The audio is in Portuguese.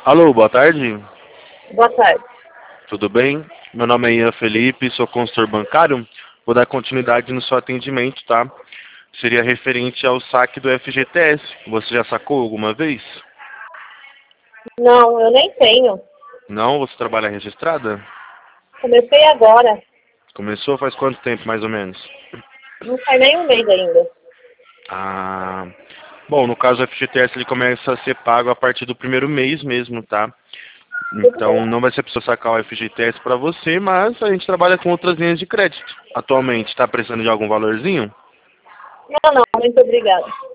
Alô, boa tarde. Boa tarde. Tudo bem? Meu nome é Ian Felipe, sou consultor bancário. Vou dar continuidade no seu atendimento, tá? Seria referente ao saque do FGTS. Você já sacou alguma vez? Não, eu nem tenho. Não? Você trabalha registrada? Comecei agora. Começou faz quanto tempo, mais ou menos? Não faz nem um mês ainda. Ah, bom, no caso o FGTS ele começa a ser pago a partir do primeiro mês mesmo, tá? Tudo Então bem. não vai ser preciso sacar o FGTS para você, mas a gente trabalha com outras linhas de crédito. Atualmente, está precisando de algum valorzinho? Não, muito obrigada.